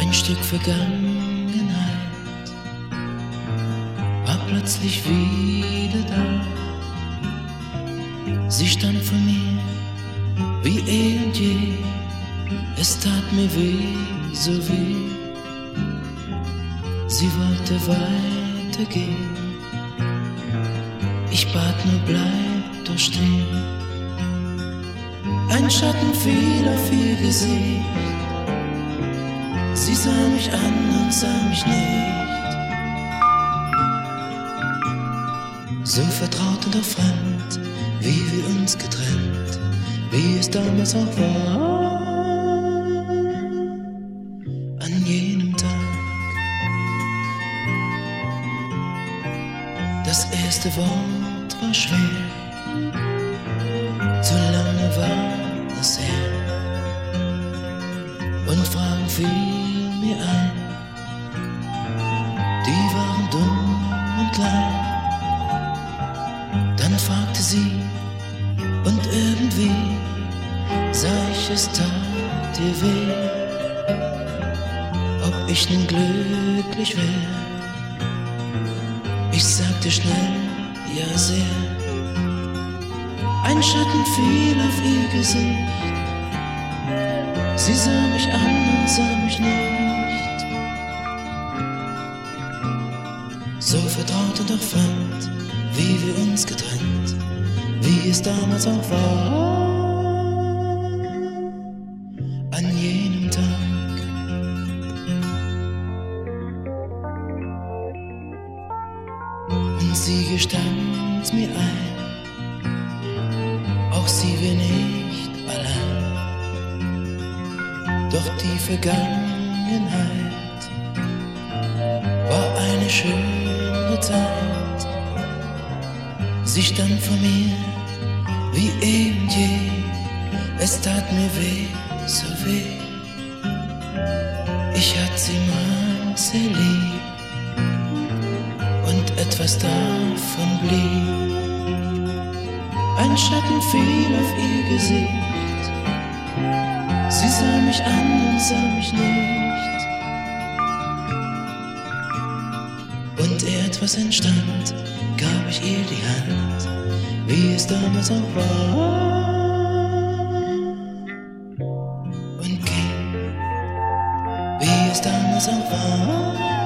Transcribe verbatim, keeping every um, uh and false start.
Ein Stück Vergangenheit war plötzlich wieder da. Sie stand vor mir wie eh und je. Es tat mir weh, so weh. Sie wollte weitergehen. Ich bat nur, bleib doch stehen. Ein Schatten fiel auf ihr Gesicht. Sie sah mich an und sah mich nicht. So vertraut und doch fremd, wie wir uns getrennt, wie es damals auch war. An jenem Tag. Das erste Wort war schwer. So lange war es her. Und Fragen fielen mir ein. Die waren dumm und klein. Dann fragte sie, und irgendwie sah ich, es tat ihr weh, ob ich nun glücklich wär. Ich sagte schnell, ja sehr. Ein Schatten fiel auf ihr Gesicht. Sie sah mich an und sah mich nicht. So vertraut und doch fremd, wie wir uns getrennt, wie es damals auch war. An jenem Tag. Und sie gestand mir ein, auch sie wär nicht allein. Doch die Vergangenheit war eine schöne Zeit. Sie stand vor mir wie eh und je. Es tat mir weh, so weh. Ich hatt sie mal sehr lieb und etwas davon blieb. Ein Schatten fiel auf ihr Gesicht. Sie sah mich an und sah mich nicht. Und ehe etwas entstand, gab ich ihr die Hand, wie es damals auch war. Und ging, wie es damals auch war.